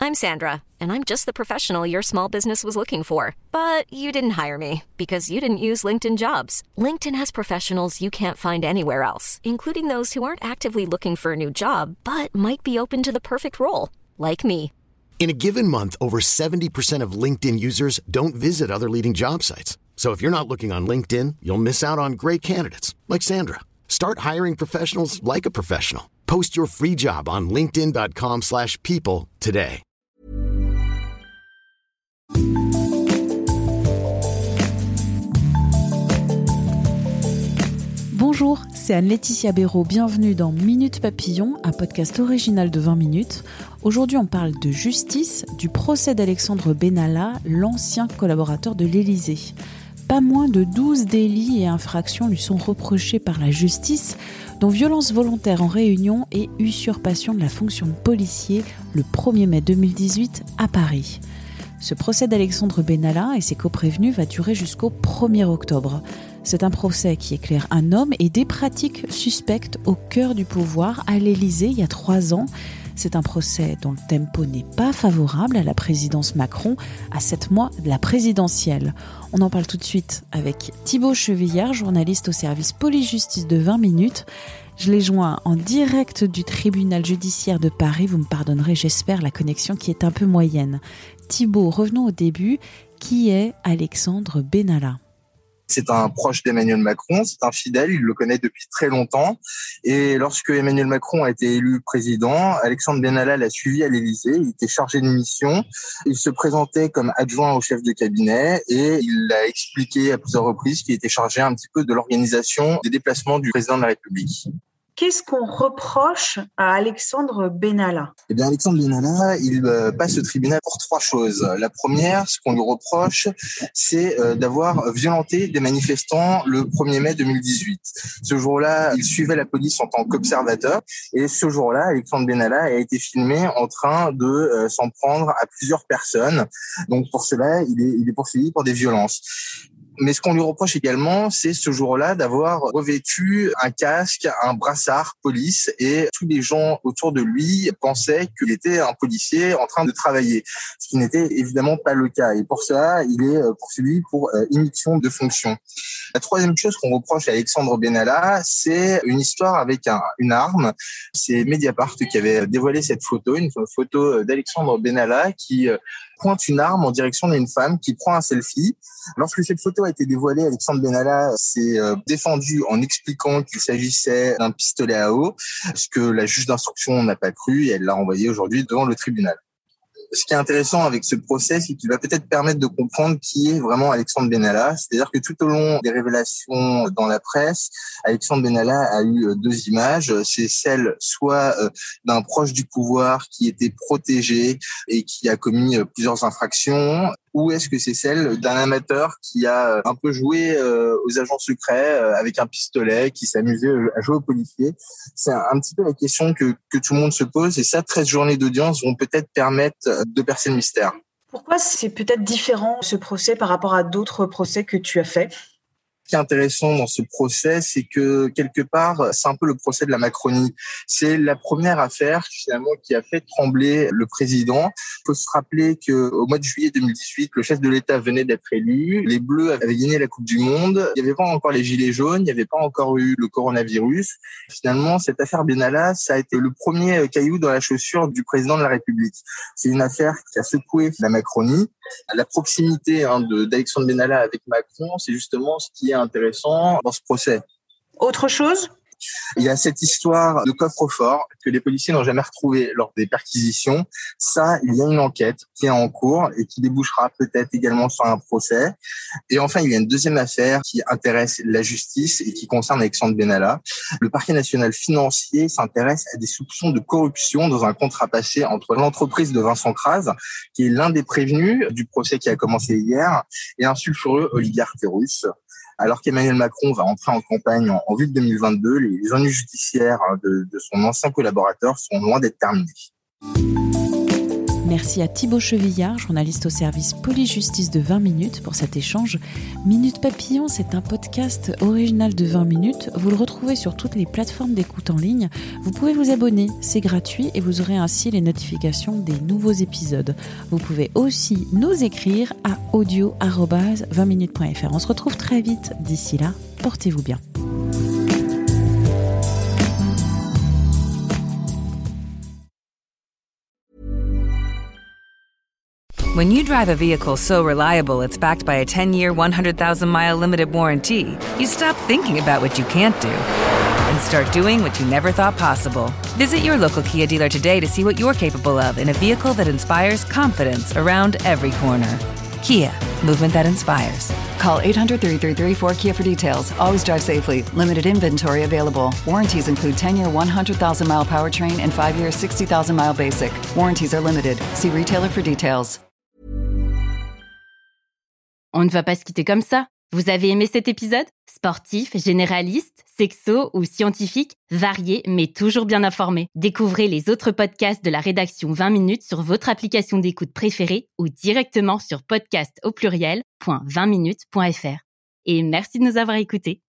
I'm Sandra, and I'm just the professional your small business was looking for. But you didn't hire me because you didn't use LinkedIn Jobs. LinkedIn has professionals you can't find anywhere else, including those who aren't actively looking for a new job, but might be open to the perfect role, like me. In a given month, over 70% of LinkedIn users don't visit other leading job sites. So if you're not looking on LinkedIn, you'll miss out on great candidates like Sandra. Start hiring professionals like a professional. Post your free job on linkedin.com/people today. Bonjour, c'est Anne-Laetitia Béraud. Bienvenue dans Minute Papillon, un podcast original de 20 minutes. Aujourd'hui, on parle de justice, du procès d'Alexandre Benalla, l'ancien collaborateur de l'Élysée. Pas moins de 12 délits et infractions lui sont reprochés par la justice, dont violence volontaire en réunion et usurpation de la fonction de policier le 1er mai 2018 à Paris. Ce procès d'Alexandre Benalla et ses coprévenus va durer jusqu'au 1er octobre. C'est un procès qui éclaire un homme et des pratiques suspectes au cœur du pouvoir à l'Élysée il y a 3 ans. C'est un procès dont le tempo n'est pas favorable à la présidence Macron, à 7 mois de la présidentielle. On en parle tout de suite avec Thibaut Chevillard, journaliste au service police-justice de 20 minutes. Je l'ai joint en direct du tribunal judiciaire de Paris. Vous me pardonnerez, j'espère, la connexion qui est un peu moyenne. Thibaut, revenons au début. Qui est Alexandre Benalla ? C'est un proche d'Emmanuel Macron, c'est un fidèle, il le connaît depuis très longtemps. Et lorsque Emmanuel Macron a été élu président, Alexandre Benalla l'a suivi à l'Élysée, il était chargé de mission. Il se présentait comme adjoint au chef de cabinet et il a expliqué à plusieurs reprises qu'il était chargé un petit peu de l'organisation des déplacements du président de la République. Qu'est-ce qu'on reproche à Alexandre Benalla ? Eh bien, Alexandre Benalla, il passe au tribunal pour 3 choses. La première, ce qu'on lui reproche, c'est d'avoir violenté des manifestants le 1er mai 2018. Ce jour-là, il suivait la police en tant qu'observateur et ce jour-là, Alexandre Benalla a été filmé en train de s'en prendre à plusieurs personnes. Donc, pour cela, il est poursuivi pour des violences. Mais ce qu'on lui reproche également, c'est ce jour-là d'avoir revêtu un casque, un brassard police et tous les gens autour de lui pensaient qu'il était un policier en train de travailler, ce qui n'était évidemment pas le cas. Et pour cela, il est poursuivi pour immixtion de fonction. La troisième chose qu'on reproche à Alexandre Benalla, c'est une histoire avec une arme. C'est Mediapart qui avait dévoilé cette photo, une photo d'Alexandre Benalla qui pointe une arme en direction d'une femme qui prend un selfie. Lorsque cette photo a été dévoilée, Alexandre Benalla s'est défendu en expliquant qu'il s'agissait d'un pistolet à eau, ce que la juge d'instruction n'a pas cru et elle l'a renvoyé aujourd'hui devant le tribunal. Ce qui est intéressant avec ce procès, c'est qu'il va peut-être permettre de comprendre qui est vraiment Alexandre Benalla. C'est-à-dire que tout au long des révélations dans la presse, Alexandre Benalla a eu 2 images. C'est celle soit d'un proche du pouvoir qui était protégé et qui a commis plusieurs infractions, ou est-ce que c'est celle d'un amateur qui a un peu joué aux agents secrets avec un pistolet, qui s'amusait à jouer aux policiers. C'est un petit peu la question que tout le monde se pose, et ça, 13 journées d'audience vont peut-être permettre de percer le mystère. Pourquoi c'est peut-être différent ce procès par rapport à d'autres procès que tu as faits ? Ce qui est intéressant dans ce procès, c'est que quelque part, c'est un peu le procès de la Macronie. C'est la première affaire finalement qui a fait trembler le président. Il faut se rappeler qu'au mois de juillet 2018, le chef de l'État venait d'être élu. Les Bleus avaient gagné la Coupe du Monde. Il n'y avait pas encore les gilets jaunes. Il n'y avait pas encore eu le coronavirus. Finalement, cette affaire Benalla, ça a été le premier caillou dans la chaussure du président de la République. C'est une affaire qui a secoué la Macronie. La proximité d'Alexandre Benalla avec Macron, c'est justement ce qui est intéressant dans ce procès. Autre chose ? Il y a cette histoire de coffre-fort que les policiers n'ont jamais retrouvé lors des perquisitions. Ça, il y a une enquête qui est en cours et qui débouchera peut-être également sur un procès. Et enfin, il y a une deuxième affaire qui intéresse la justice et qui concerne Alexandre Benalla. Le parquet national financier s'intéresse à des soupçons de corruption dans un contrat passé entre l'entreprise de Vincent Kras, qui est l'un des prévenus du procès qui a commencé hier, et un sulfureux oligarque russe. Alors qu'Emmanuel Macron va entrer en campagne en vue de 2022, les ennuis judiciaires de son ancien collaborateur sont loin d'être terminés. Merci à Thibaut Chevillard, journaliste au service Police-Justice de 20 minutes pour cet échange. Minute Papillon, c'est un podcast original de 20 minutes. Vous le retrouvez sur toutes les plateformes d'écoute en ligne. Vous pouvez vous abonner, c'est gratuit et vous aurez ainsi les notifications des nouveaux épisodes. Vous pouvez aussi nous écrire à audio@20minutes.fr. On se retrouve très vite. D'ici là, portez-vous bien. When you drive a vehicle so reliable it's backed by a 10-year, 100,000-mile limited warranty, you stop thinking about what you can't do and start doing what you never thought possible. Visit your local Kia dealer today to see what you're capable of in a vehicle that inspires confidence around every corner. Kia, movement that inspires. Call 800-333-4KIA for details. Always drive safely. Limited inventory available. Warranties include 10-year 100,000-mile powertrain and 5-year 60,000-mile basic. Warranties are limited. See retailer for details. On ne va pas se quitter comme ça. Vous avez aimé cet épisode ? Sportif, généraliste, sexo ou scientifique, varié mais toujours bien informé. Découvrez les autres podcasts de la rédaction 20 minutes sur votre application d'écoute préférée ou directement sur podcast@20minutes.fr. Et merci de nous avoir écoutés.